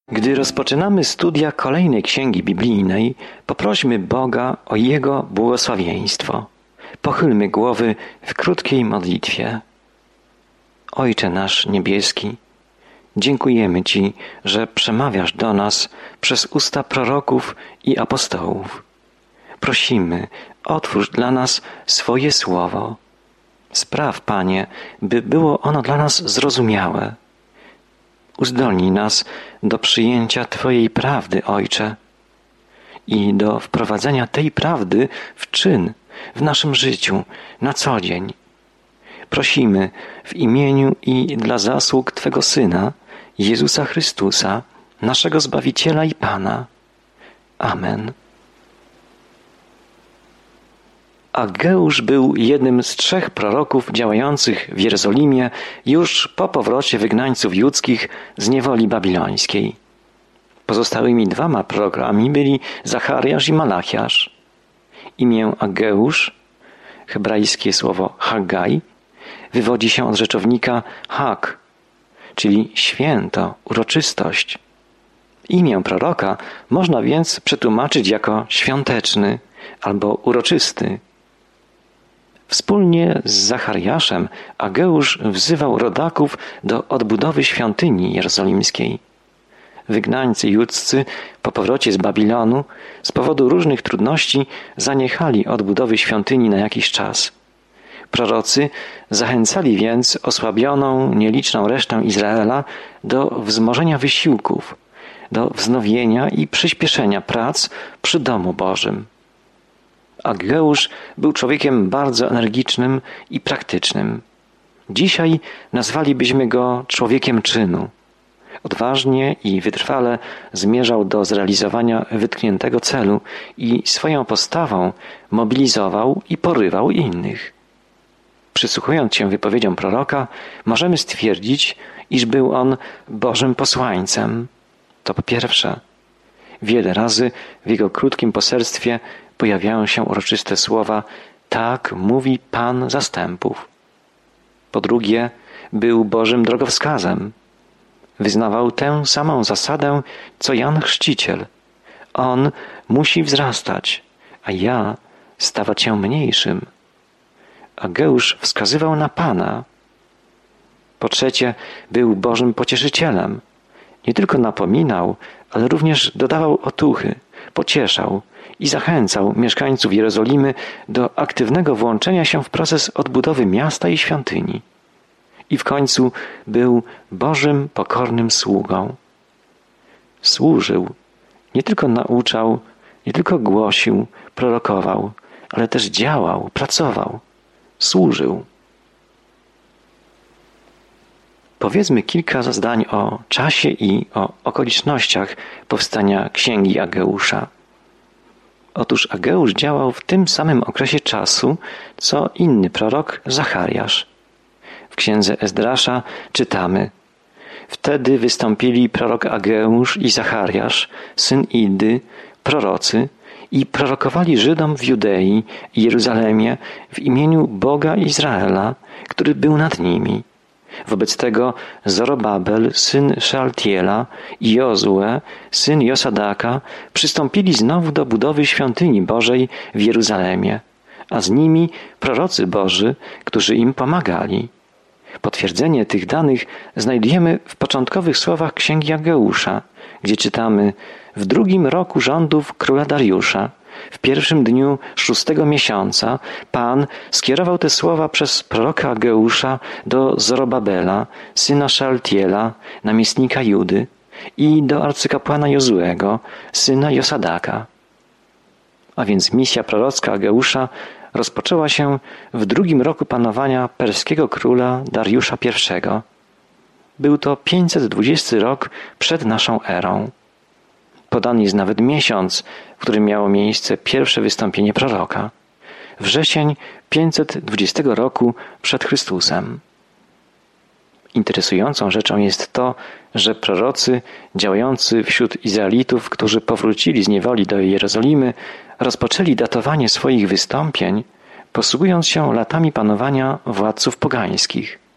Gdy rozpoczynamy studia kolejnej księgi biblijnej, poprośmy Boga o Jego błogosławieństwo. Pochylmy głowy w krótkiej modlitwie. Ojcze nasz niebieski, dziękujemy Ci, że przemawiasz do nas przez usta proroków i apostołów. Prosimy, otwórz dla nas swoje słowo. Spraw, Panie, by było ono dla nas zrozumiałe. Uzdolnij nas do przyjęcia Twojej prawdy, Ojcze, i do wprowadzenia tej prawdy w czyn w naszym życiu na co dzień. Prosimy w imieniu i dla zasług Twego Syna, Jezusa Chrystusa, naszego Zbawiciela i Pana. Amen. Ageusz był jednym z 3 proroków działających w Jerozolimie już po powrocie wygnańców judzkich z niewoli babilońskiej. Pozostałymi 2 prorokami byli Zachariasz i Malachiasz. Imię Ageusz, hebrajskie słowo Haggai, wywodzi się od rzeczownika Hag, czyli święto, uroczystość. Imię proroka można więc przetłumaczyć jako świąteczny albo uroczysty. Wspólnie z Zachariaszem Ageusz wzywał rodaków do odbudowy świątyni jerozolimskiej. Wygnańcy judzcy po powrocie z Babilonu z powodu różnych trudności zaniechali odbudowy świątyni na jakiś czas. Prorocy zachęcali więc osłabioną, nieliczną resztę Izraela do wzmożenia wysiłków, do wznowienia i przyspieszenia prac przy domu Bożym. Ageusz był człowiekiem bardzo energicznym i praktycznym. Dzisiaj nazwalibyśmy go człowiekiem czynu. Odważnie i wytrwale zmierzał do zrealizowania wytkniętego celu i swoją postawą mobilizował i porywał innych. Przysłuchując się wypowiedziom proroka, możemy stwierdzić, iż był on Bożym posłańcem. To po pierwsze. Wiele razy w jego krótkim poselstwie pojawiają się uroczyste słowa „Tak mówi Pan zastępów”. Po drugie, był Bożym drogowskazem. Wyznawał tę samą zasadę, co Jan Chrzciciel. On musi wzrastać, a ja stawać się mniejszym. Ageusz wskazywał na Pana. Po trzecie, był Bożym pocieszycielem. Nie tylko napominał, ale również dodawał otuchy, pocieszał i zachęcał mieszkańców Jerozolimy do aktywnego włączenia się w proces odbudowy miasta i świątyni. I w końcu był Bożym pokornym sługą. Służył, nie tylko nauczał, nie tylko głosił, prorokował, ale też działał, pracował, służył. Powiedzmy kilka zdań o czasie i o okolicznościach powstania Księgi Ageusza. Otóż Ageusz działał w tym samym okresie czasu, co inny prorok Zachariasz. W księdze Ezdrasza czytamy: Wtedy wystąpili prorok Ageusz i Zachariasz, syn Idy, prorocy, i prorokowali Żydom w Judei i Jeruzalemie w imieniu Boga Izraela, który był nad nimi. Wobec tego Zorobabel, syn Szealtiela, i Jozue, syn Josadaka, przystąpili znowu do budowy świątyni Bożej w Jeruzalemie, a z nimi prorocy Boży, którzy im pomagali. Potwierdzenie tych danych znajdujemy w początkowych słowach Księgi Ageusza, gdzie czytamy: w 2. roku rządów króla Dariusza, w 1. dniu 6. miesiąca, Pan skierował te słowa przez proroka Ageusza do Zorobabela, syna Szealtiela, namiestnika Judy, i do arcykapłana Jozuego, syna Josadaka. A więc misja prorocka Ageusza rozpoczęła się w 2. roku panowania perskiego króla Dariusza I. Był to 520 rok przed naszą erą. Podany jest nawet miesiąc, w którym miało miejsce pierwsze wystąpienie proroka. Wrzesień 520 roku przed Chrystusem. Interesującą rzeczą jest to, że prorocy działający wśród Izraelitów, którzy powrócili z niewoli do Jerozolimy, rozpoczęli datowanie swoich wystąpień, posługując się latami panowania władców pogańskich.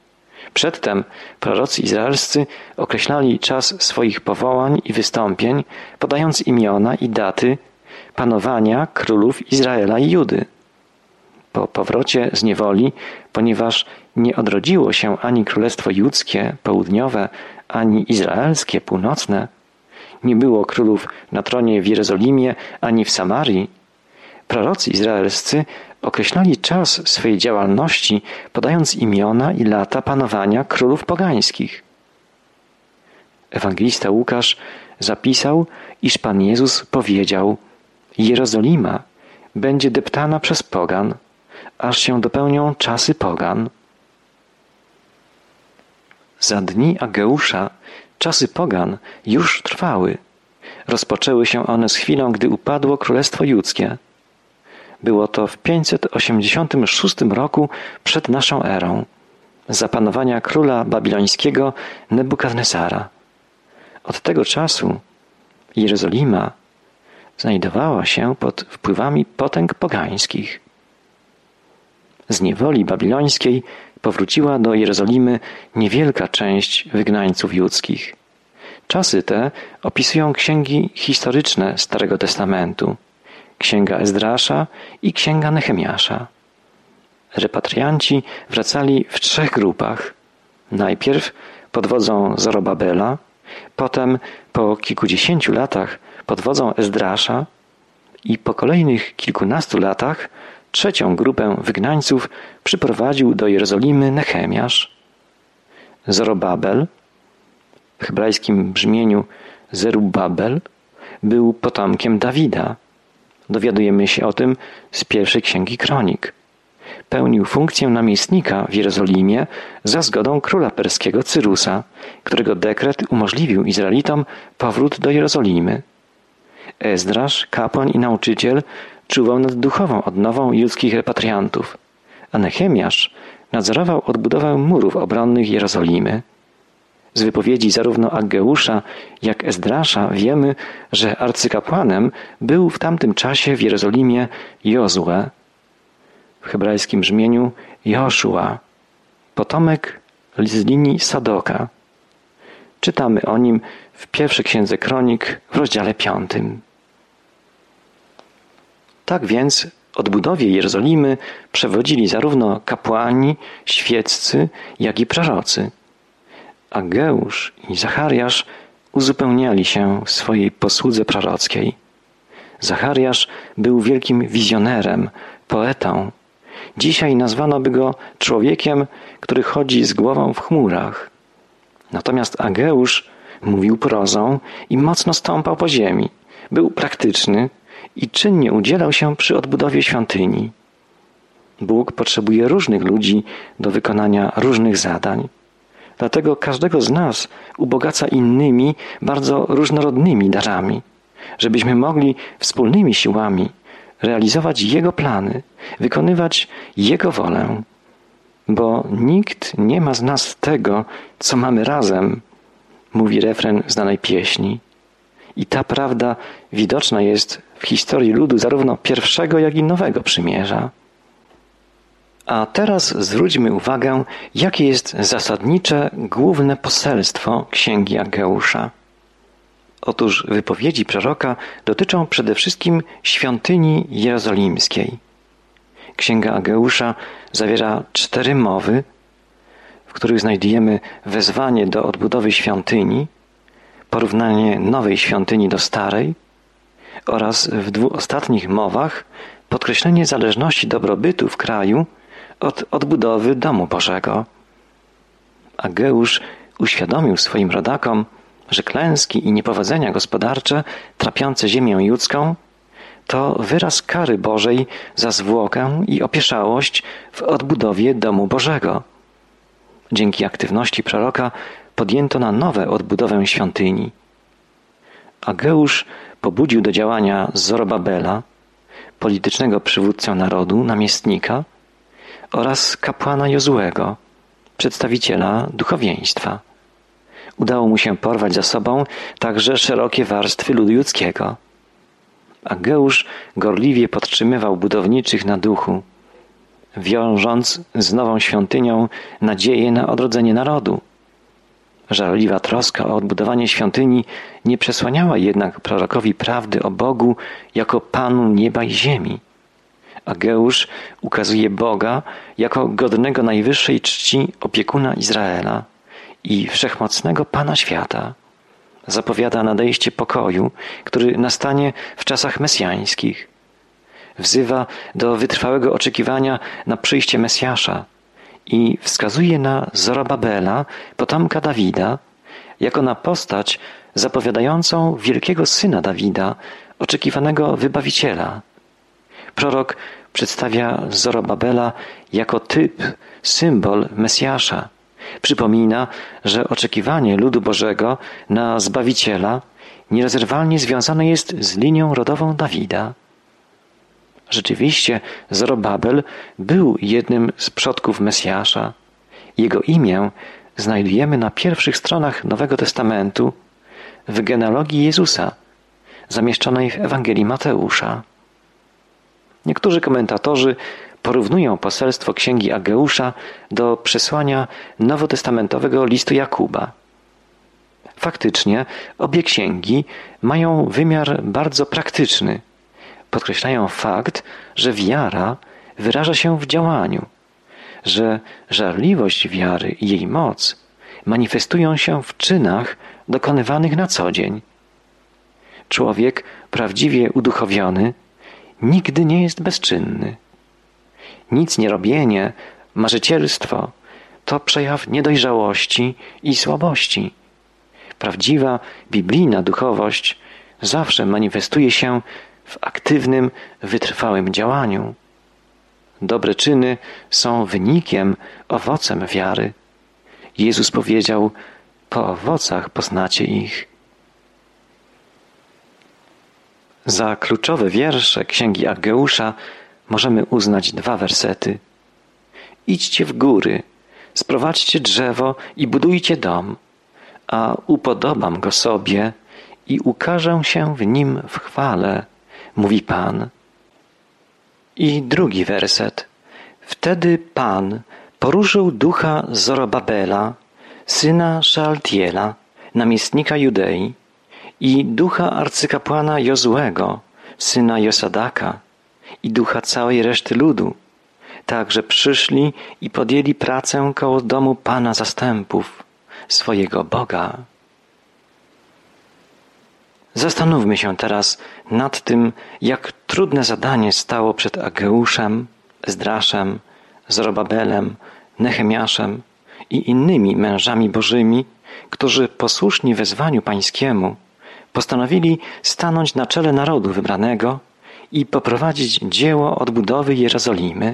Przedtem prorocy izraelscy określali czas swoich powołań i wystąpień, podając imiona i daty panowania królów Izraela i Judy. Po powrocie z niewoli, ponieważ nie odrodziło się ani królestwo judzkie południowe, ani izraelskie północne, nie było królów na tronie w Jerozolimie ani w Samarii, prorocy izraelscy określali czas swej działalności, podając imiona i lata panowania królów pogańskich. Ewangelista Łukasz zapisał, iż Pan Jezus powiedział: Jerozolima będzie deptana przez pogan, aż się dopełnią czasy pogan. Za dni Ageusza czasy pogan już trwały. Rozpoczęły się one z chwilą, gdy upadło Królestwo Judzkie. Było to w 586 roku przed naszą erą, za panowania króla babilońskiego Nebukadnesara. Od tego czasu Jerozolima znajdowała się pod wpływami potęg pogańskich. Z niewoli babilońskiej powróciła do Jerozolimy niewielka część wygnańców judzkich. Czasy te opisują księgi historyczne Starego Testamentu, Księga Ezdrasza i Księga Nehemiasza. Repatrianci wracali w 3 grupach. Najpierw pod wodzą Zorobabela, potem po kilkudziesięciu latach pod wodzą Ezdrasza i po kolejnych kilkunastu latach 3. grupę wygnańców przyprowadził do Jerozolimy Nehemiasz. Zorobabel, w hebrajskim brzmieniu Zerubbabel, był potomkiem Dawida. Dowiadujemy się o tym z pierwszej Księgi Kronik. Pełnił funkcję namiestnika w Jerozolimie za zgodą króla perskiego Cyrusa, którego dekret umożliwił Izraelitom powrót do Jerozolimy. Ezdrasz, kapłan i nauczyciel, czuwał nad duchową odnową judzkich repatriantów, a Nehemiasz nadzorował odbudowę murów obronnych Jerozolimy. Z wypowiedzi zarówno Ageusza, jak Ezdrasza wiemy, że arcykapłanem był w tamtym czasie w Jerozolimie Jozue, w hebrajskim brzmieniu Joszua, potomek z linii Sadoka. Czytamy o nim w pierwszej Księdze Kronik w rozdziale 5. Tak więc odbudowie Jerozolimy przewodzili zarówno kapłani, świeccy, jak i prorocy. Ageusz i Zachariasz uzupełniali się w swojej posłudze prorockiej. Zachariasz był wielkim wizjonerem, poetą. Dzisiaj nazwano by go człowiekiem, który chodzi z głową w chmurach. Natomiast Ageusz mówił prozą i mocno stąpał po ziemi. Był praktyczny i czynnie udzielał się przy odbudowie świątyni. Bóg potrzebuje różnych ludzi do wykonania różnych zadań. Dlatego każdego z nas ubogaca innymi, bardzo różnorodnymi darami, żebyśmy mogli wspólnymi siłami realizować Jego plany, wykonywać Jego wolę. Bo nikt nie ma z nas tego, co mamy razem, mówi refren znanej pieśni. I ta prawda widoczna jest w historii ludu zarówno pierwszego, jak i nowego przymierza. A teraz zwróćmy uwagę, jakie jest zasadnicze, główne poselstwo Księgi Ageusza. Otóż wypowiedzi proroka dotyczą przede wszystkim świątyni jerozolimskiej. Księga Ageusza zawiera 4 mowy, w których znajdujemy wezwanie do odbudowy świątyni, porównanie nowej świątyni do starej oraz w 2 ostatnich mowach podkreślenie zależności dobrobytu w kraju od odbudowy domu Bożego. Ageusz uświadomił swoim rodakom, że klęski i niepowodzenia gospodarcze trapiące ziemię judzką to wyraz kary Bożej za zwłokę i opieszałość w odbudowie domu Bożego. Dzięki aktywności proroka podjęto na nowe odbudowę świątyni. Ageusz pobudził do działania Zorobabela, politycznego przywódcę narodu, namiestnika, oraz kapłana Jozuego, przedstawiciela duchowieństwa. Udało mu się porwać za sobą także szerokie warstwy ludu judzkiego. Ageusz gorliwie podtrzymywał budowniczych na duchu. wiążąc z nową świątynią nadzieję na odrodzenie narodu. Żarliwa troska o odbudowanie świątyni nie przesłaniała jednak prorokowi prawdy o Bogu jako Panu nieba i ziemi. Ageusz ukazuje Boga jako godnego najwyższej czci opiekuna Izraela i wszechmocnego Pana świata. Zapowiada nadejście pokoju, który nastanie w czasach mesjańskich. Wzywa do wytrwałego oczekiwania na przyjście Mesjasza i wskazuje na Zorobabela, potomka Dawida, jako na postać zapowiadającą wielkiego syna Dawida, oczekiwanego Wybawiciela. Prorok przedstawia Zorobabela jako typ, symbol Mesjasza. Przypomina, że oczekiwanie ludu Bożego na Zbawiciela nierozerwalnie związane jest z linią rodową Dawida. Rzeczywiście Zorobabel był jednym z przodków Mesjasza. Jego imię znajdujemy na pierwszych stronach Nowego Testamentu w genealogii Jezusa, zamieszczonej w Ewangelii Mateusza. Niektórzy komentatorzy porównują poselstwo księgi Ageusza do przesłania nowotestamentowego listu Jakuba. Faktycznie obie księgi mają wymiar bardzo praktyczny. Podkreślają fakt, że wiara wyraża się w działaniu, że żarliwość wiary i jej moc manifestują się w czynach dokonywanych na co dzień. Człowiek prawdziwie uduchowiony nigdy nie jest bezczynny. Nic nie robienie, marzycielstwo to przejaw niedojrzałości i słabości. Prawdziwa, biblijna duchowość zawsze manifestuje się w aktywnym, wytrwałym działaniu. Dobre czyny są wynikiem, owocem wiary. Jezus powiedział: po owocach poznacie ich. Za kluczowe wiersze księgi Ageusza możemy uznać 2 wersety. Idźcie w góry, sprowadźcie drzewo i budujcie dom, a upodobam go sobie i ukażę się w nim w chwale, mówi Pan. I 2 werset. Wtedy Pan poruszył ducha Zorobabela, syna Szealtiela, namiestnika Judei, i ducha arcykapłana Jozłego, syna Josadaka, i ducha całej reszty ludu, tak że przyszli i podjęli pracę koło domu Pana zastępów, swojego Boga. Zastanówmy się teraz nad tym, jak trudne zadanie stało przed Ageuszem, Ezdraszem, Zorobabelem, Nehemiaszem i innymi mężami bożymi, którzy posłuszni wezwaniu pańskiemu postanowili stanąć na czele narodu wybranego i poprowadzić dzieło odbudowy Jerozolimy.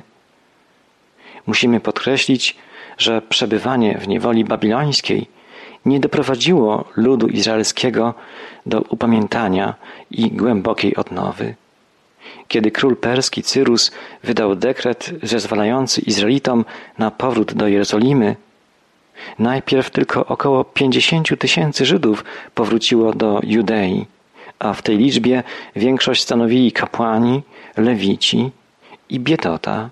Musimy podkreślić, że przebywanie w niewoli babilońskiej nie doprowadziło ludu izraelskiego do upamiętania i głębokiej odnowy. Kiedy król perski Cyrus wydał dekret zezwalający Izraelitom na powrót do Jerozolimy, najpierw tylko około 50 000 Żydów powróciło do Judei, a w tej liczbie większość stanowili kapłani, lewici i biedota.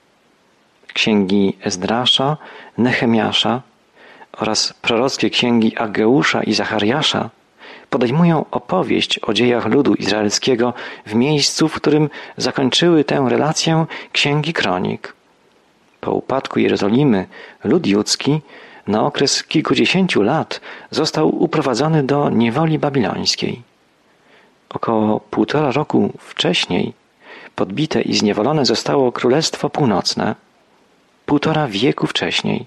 Księgi Ezdrasza, Nehemiasza oraz prorockie księgi Ageusza i Zachariasza podejmują opowieść o dziejach ludu izraelskiego w miejscu, w którym zakończyły tę relację księgi Kronik. Po upadku Jerozolimy lud judzki na okres kilkudziesięciu lat został uprowadzony do niewoli babilońskiej. Około 1,5 roku wcześniej podbite i zniewolone zostało Królestwo Północne. 1,5 wieku wcześniej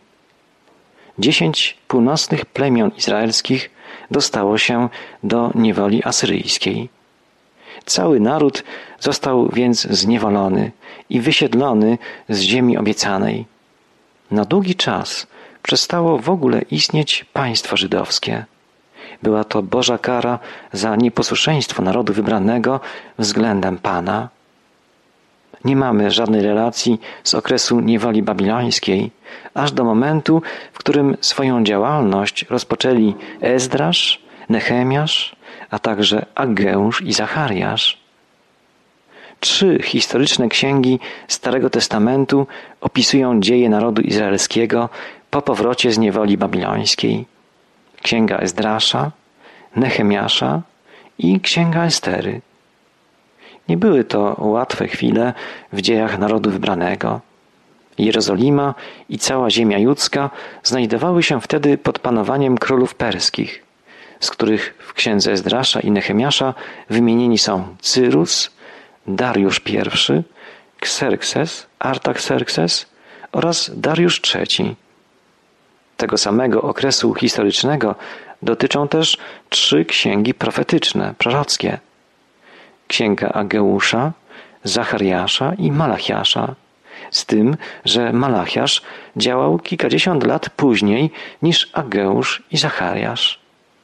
10 północnych plemion izraelskich dostało się do niewoli asyryjskiej. Cały naród został więc zniewolony i wysiedlony z ziemi obiecanej. Na długi czas przestało w ogóle istnieć państwo żydowskie. Była to Boża kara za nieposłuszeństwo narodu wybranego względem Pana. Nie mamy żadnej relacji z okresu niewoli babilońskiej, aż do momentu, w którym swoją działalność rozpoczęli Ezdrasz, Nehemiasz, a także Ageusz i Zachariasz. 3 historyczne księgi Starego Testamentu opisują dzieje narodu izraelskiego po powrocie z niewoli babilońskiej. Księga Ezdrasza, Nehemiasza i Księga Estery. Nie były to łatwe chwile w dziejach narodu wybranego. Jerozolima i cała ziemia judzka znajdowały się wtedy pod panowaniem królów perskich, z których w księdze Ezdrasza i Nehemiasza wymienieni są Cyrus, Dariusz I, Kserkses, Artaxerxes oraz Dariusz III. Tego samego okresu historycznego dotyczą też 3 księgi profetyczne, prorockie. Księga Ageusza, Zachariasza i Malachiasza, z tym, że Malachiasz działał kilkadziesiąt lat później niż Ageusz i Zachariasz.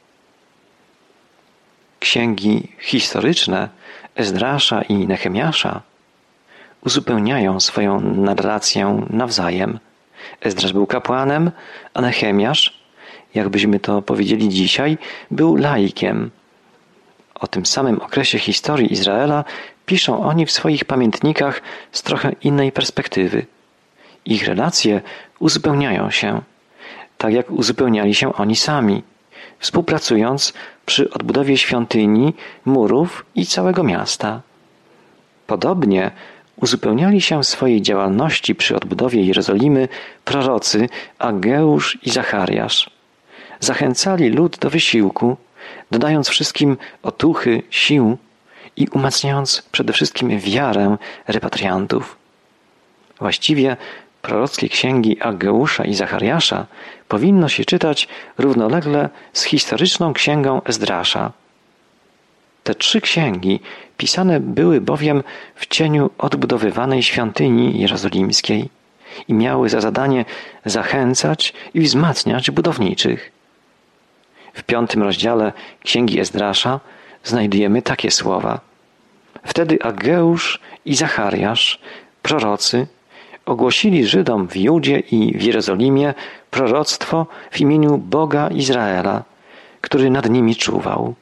Księgi historyczne Ezdrasza i Nehemiasza uzupełniają swoją narrację nawzajem. Ezdrasz był kapłanem, a Nehemiasz, jakbyśmy to powiedzieli dzisiaj, był laikiem. O tym samym okresie historii Izraela piszą oni w swoich pamiętnikach z trochę innej perspektywy. Ich relacje uzupełniają się, tak jak uzupełniali się oni sami, współpracując przy odbudowie świątyni, murów i całego miasta. Podobnie uzupełniali się w swojej działalności przy odbudowie Jerozolimy prorocy Ageusz i Zachariasz. Zachęcali lud do wysiłku, dodając wszystkim otuchy, sił i umacniając przede wszystkim wiarę repatriantów. Właściwie prorockie księgi Ageusza i Zachariasza powinno się czytać równolegle z historyczną księgą Ezdrasza. Te 3 księgi pisane były bowiem w cieniu odbudowywanej świątyni jerozolimskiej i miały za zadanie zachęcać i wzmacniać budowniczych. W 5 rozdziale księgi Ezdrasza znajdujemy takie słowa. Wtedy Ageusz i Zachariasz, prorocy, ogłosili Żydom w Judzie i w Jerozolimie proroctwo w imieniu Boga Izraela, który nad nimi czuwał.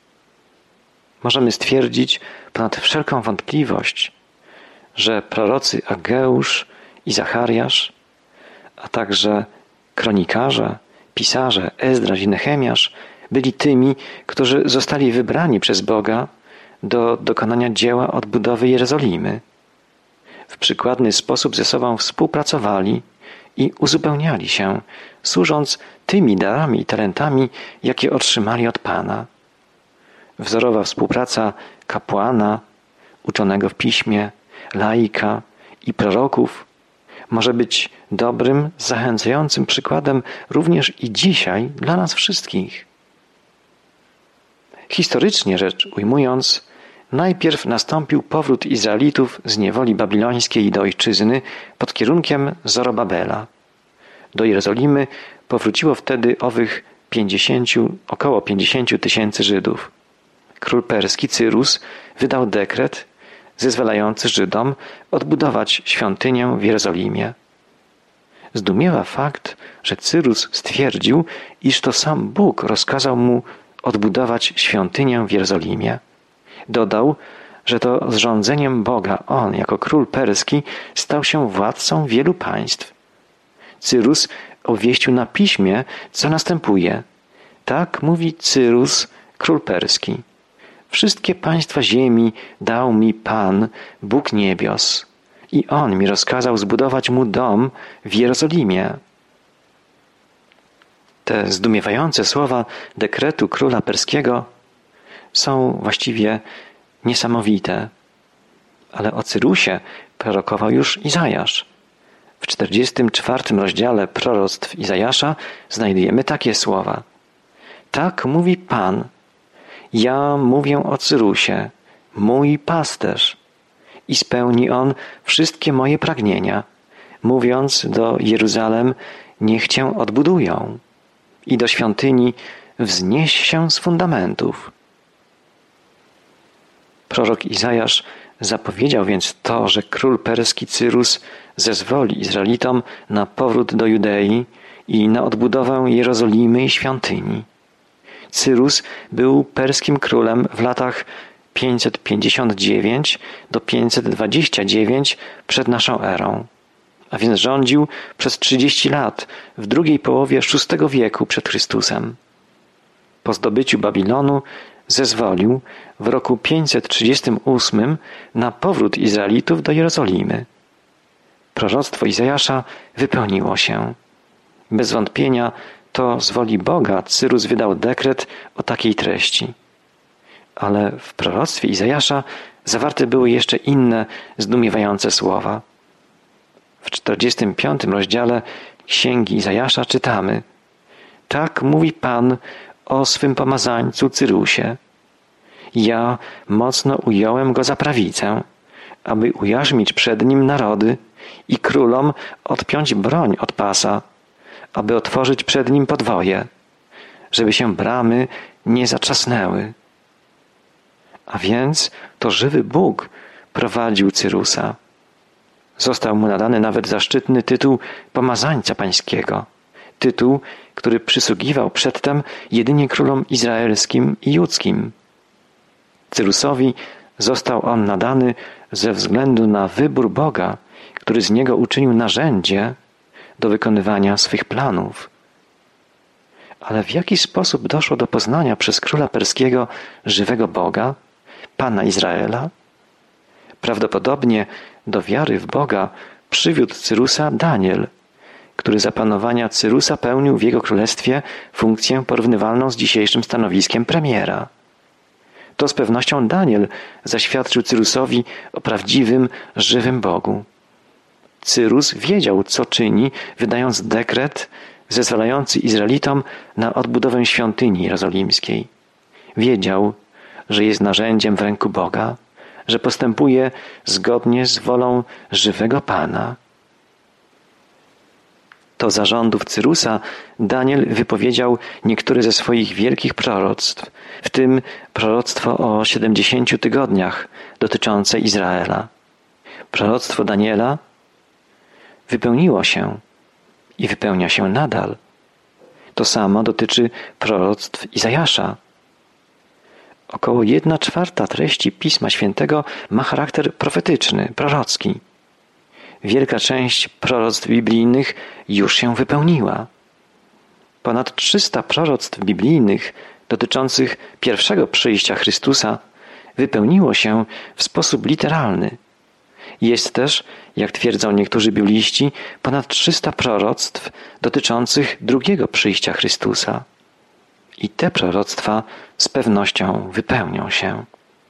Możemy stwierdzić ponad wszelką wątpliwość, że prorocy Ageusz i Zachariasz, a także kronikarze, pisarze Ezdraś i Nehemiasz byli tymi, którzy zostali wybrani przez Boga do dokonania dzieła odbudowy Jerozolimy. W przykładny sposób ze sobą współpracowali i uzupełniali się, służąc tymi darami i talentami, jakie otrzymali od Pana. Wzorowa współpraca kapłana, uczonego w piśmie, laika i proroków może być dobrym, zachęcającym przykładem również i dzisiaj dla nas wszystkich. Historycznie rzecz ujmując, najpierw nastąpił powrót Izraelitów z niewoli babilońskiej do ojczyzny pod kierunkiem Zorobabela. Do Jerozolimy powróciło wtedy około 50 tysięcy Żydów. Król perski Cyrus wydał dekret zezwalający Żydom odbudować świątynię w Jerozolimie. Zdumiewa fakt, że Cyrus stwierdził, iż to sam Bóg rozkazał mu odbudować świątynię w Jerozolimie. Dodał, że to zrządzeniem Boga on, jako król perski, stał się władcą wielu państw. Cyrus obwieścił na piśmie, co następuje. Tak mówi Cyrus, król perski. Wszystkie państwa ziemi dał mi Pan, Bóg niebios, i On mi rozkazał zbudować mu dom w Jerozolimie. Te zdumiewające słowa dekretu króla perskiego są właściwie niesamowite. Ale o Cyrusie prorokował już Izajasz. W 44 rozdziale proroctw Izajasza znajdujemy takie słowa. Tak mówi Pan. Ja mówię o Cyrusie, mój pasterz, i spełni on wszystkie moje pragnienia, mówiąc do Jeruzalem, niech cię odbudują, i do świątyni wznieś się z fundamentów. Prorok Izajasz zapowiedział więc to, że król perski Cyrus zezwoli Izraelitom na powrót do Judei i na odbudowę Jerozolimy i świątyni. Cyrus był perskim królem w latach 559 do 529 przed naszą erą, a więc rządził przez 30 lat w drugiej połowie VI wieku przed Chrystusem. Po zdobyciu Babilonu zezwolił w roku 538 na powrót Izraelitów do Jerozolimy. Proroctwo Izajasza wypełniło się. Bez wątpienia to z woli Boga Cyrus wydał dekret o takiej treści. Ale w proroctwie Izajasza zawarte były jeszcze inne zdumiewające słowa. W 45 rozdziale Księgi Izajasza czytamy: tak mówi Pan o swym pomazańcu Cyrusie. Ja mocno ująłem go za prawicę, aby ujarzmić przed nim narody i królom odpiąć broń od pasa, aby otworzyć przed nim podwoje, żeby się bramy nie zatrzasnęły. A więc to żywy Bóg prowadził Cyrusa. Został mu nadany nawet zaszczytny tytuł pomazańca pańskiego. Tytuł, który przysługiwał przedtem jedynie królom izraelskim i judzkim. Cyrusowi został on nadany ze względu na wybór Boga, który z niego uczynił narzędzie do wykonywania swych planów. Ale w jaki sposób doszło do poznania przez króla perskiego żywego Boga, Pana Izraela? Prawdopodobnie do wiary w Boga przywiódł Cyrusa Daniel, który za panowania Cyrusa pełnił w jego królestwie funkcję porównywalną z dzisiejszym stanowiskiem premiera. To z pewnością Daniel zaświadczył Cyrusowi o prawdziwym, żywym Bogu. Cyrus wiedział, co czyni, wydając dekret zezwalający Izraelitom na odbudowę świątyni jerozolimskiej. Wiedział, że jest narzędziem w ręku Boga, że postępuje zgodnie z wolą żywego Pana. To za rządów Cyrusa Daniel wypowiedział niektóre ze swoich wielkich proroctw, w tym proroctwo o 70 tygodniach dotyczące Izraela. Proroctwo Daniela wypełniło się i wypełnia się nadal. To samo dotyczy proroctw Izajasza. Około 1/4 treści Pisma Świętego ma charakter profetyczny, prorocki. Wielka część proroctw biblijnych już się wypełniła. Ponad 300 proroctw biblijnych dotyczących pierwszego przyjścia Chrystusa wypełniło się w sposób literalny. Jest też, jak twierdzą niektórzy bibliści, ponad 300 proroctw dotyczących drugiego przyjścia Chrystusa. I te proroctwa z pewnością wypełnią się.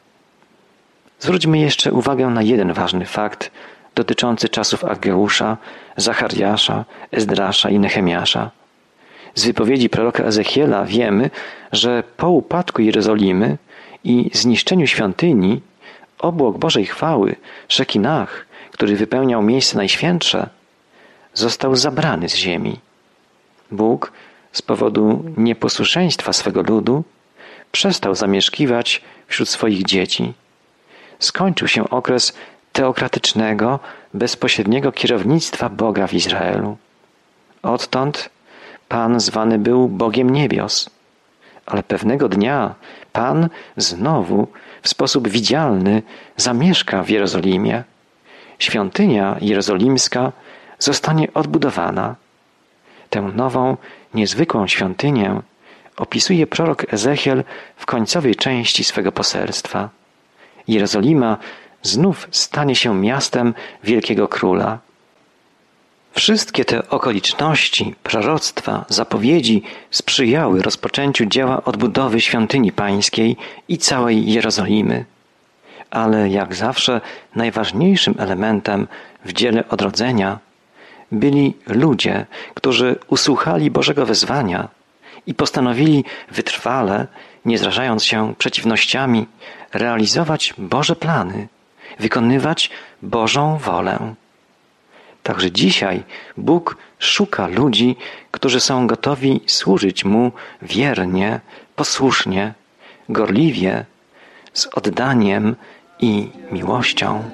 Zwróćmy jeszcze uwagę na jeden ważny fakt dotyczący czasów Aggeusza, Zachariasza, Ezdrasza i Nehemiasza. Z wypowiedzi proroka Ezechiela wiemy, że po upadku Jerozolimy i zniszczeniu świątyni obłok Bożej chwały, Szekinach, który wypełniał miejsce najświętsze, został zabrany z ziemi. Bóg z powodu nieposłuszeństwa swego ludu przestał zamieszkiwać wśród swoich dzieci. Skończył się okres teokratycznego, bezpośredniego kierownictwa Boga w Izraelu. Odtąd Pan zwany był Bogiem niebios. Ale pewnego dnia Pan znowu w sposób widzialny zamieszka w Jerozolimie. Świątynia jerozolimska zostanie odbudowana. Tę nową, niezwykłą świątynię opisuje prorok Ezechiel w końcowej części swego poselstwa. Jerozolima znów stanie się miastem wielkiego króla. Wszystkie te okoliczności, proroctwa, zapowiedzi sprzyjały rozpoczęciu dzieła odbudowy świątyni pańskiej i całej Jerozolimy. Ale jak zawsze najważniejszym elementem w dziele odrodzenia byli ludzie, którzy usłuchali Bożego wezwania i postanowili wytrwale, nie zrażając się przeciwnościami, realizować Boże plany, wykonywać Bożą wolę. Także dzisiaj Bóg szuka ludzi, którzy są gotowi służyć Mu wiernie, posłusznie, gorliwie, z oddaniem i miłością.